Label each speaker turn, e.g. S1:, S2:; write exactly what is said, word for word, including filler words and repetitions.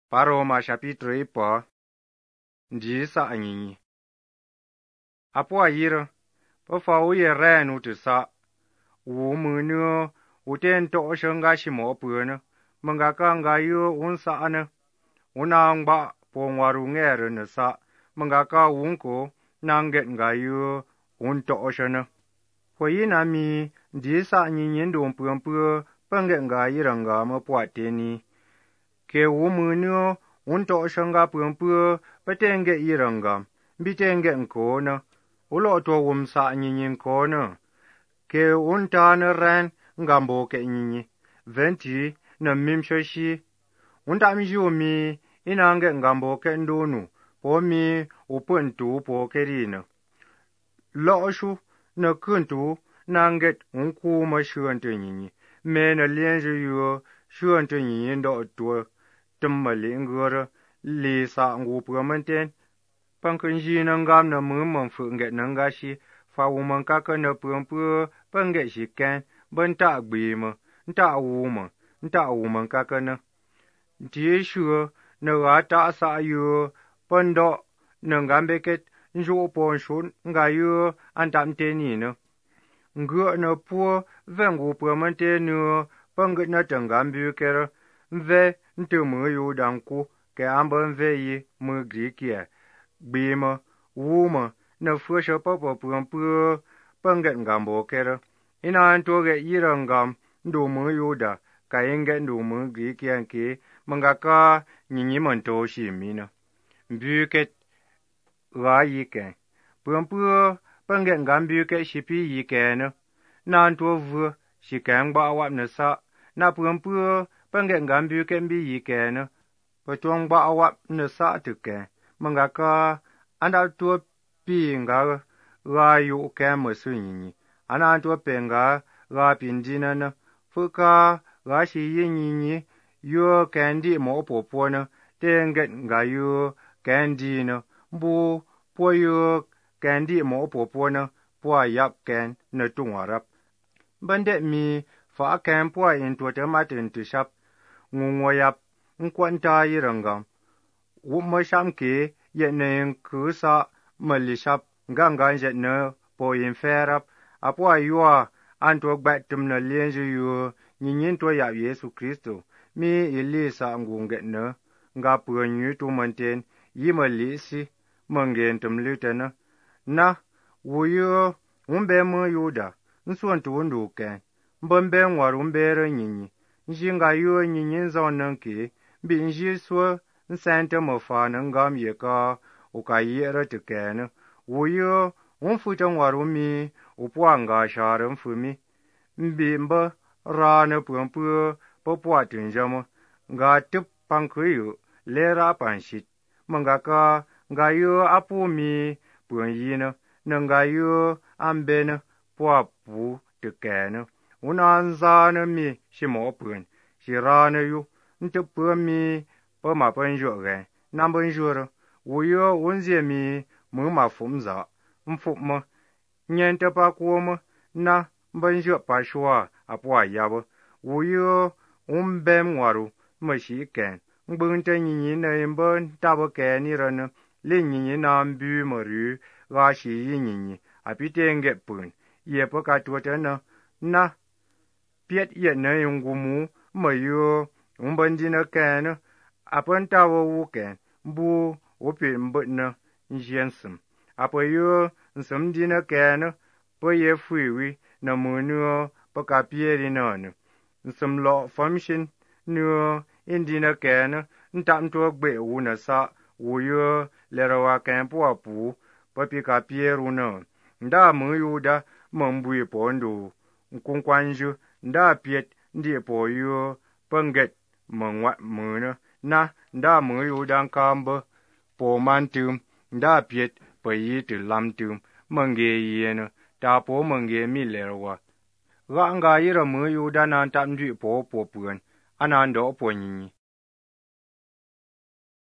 S1: Paroma chapitre ipo ndisa anyinyi. Apo ayira po fa uye renu tisa wu munu uten to shanga shimo puana mangaka ngayo unsa ana unangba po ngwaru ngere nasa mangaka unko nanget ngayo unto shana po yina mi ndisa anyinyi ndo mpumpu pange ngayira ngama puateni ke wu munu unto shanga pumpu patenge iranga bitenge nkona ulo to wumsa nyinyi nkona ke untana ran ngambo ke nyinyi venti na mimshoshi untamjumi inange ngambo ke ndunu pomi upuntu po kerina loshu na kuntu nanget unku ma shuante nyinyi mena lienje yo shuante nyinyi ndo to tumali ngora li sa ngu pumenten pankunji na ngam na mumon funget na ngashi fa woman kaka na pumpu pange shiken banta gbima nta wuma nta woman kaka na ti shu na ata sa yo pando na ngambeket njo pon shun ngayo antamteni na ngo na pu vengu pumenten no panget na tangambu kera ve ntumu yo danku ke amban veyi mu grikia gbima wuma na fusha papa pumpu panget ngambo kera ina antoge irangam ndo mu yoda ka inge ndo mu grikia ke mangaka nyinyi manto shimina mbuket ga yike pumpu panget ngambuke shipi yike na na anto vu shikangba wap na sa na pumpu panget ngambuke mbi yike na patong ba awap na sa tuke mangaka anda to pinga ga yu ke masunyi ana to penga ga pindina na fuka ga shi yinyi yo kandi mo popo na tenget ga yu kandi na bu po yu kandi mo popo na po yap ken na tungwarap bande mi fa ken po in to tamatin to shap ngungwayap nkwanta yirangam wumma shamke yenen kusa malishap ganga jetna po inferap apo ayua anto gbatum na lienje yu nyinyin to ya Yesu Kristo mi ilisa ngungetna nga punyu tu manten yimalisi mangen tumlutena na wuyo umbe mu yuda nsuan tu nduken mbambe ngwarumbere nyinyi njinga yu nyinyin zonanke binji so nsente mafana ngam yeka ukayera tukena wuyo umfuta ngwarumi upwanga shara mfumi mbimba rana pumpu popwa tunjama nga tup pankuyu lera panshit mangaka ngayo apumi punyina nangayo ambena pwapu tukena unanzana mi shimo pun shirana yu ntupumi pama panjoge nambanjoro wuyo unzie mi muma fumza mfuma nyente pa kuoma na banjo pashwa apwa yabo wuyo umbem waru mashiken ngbunte nyinyi na imba tabo keni rana le nyinyi na mbu maru gashi nyinyi apitenge pun yepo katwata na na piet ye na yungumu mayo umbandina kena apantawo wuken bu upi mbutna njensum apo yo nsumdina kena po ye fuiwi na munu po kapieri nanu nsumlo famshin nu indina kena ntamto gbe wuna sa wuyo lerawa ken po apu po pi kapieru na nda mu yuda mambui pondo nkunkwanju nda piet ndi po yo panget mangwa muna na nda mu yudan kamba po mantum nda piet po yitu lamtum mange yena ta po mange milerwa ga nga yira mu yudan an tamdu po po puen ana ndo po nyinyi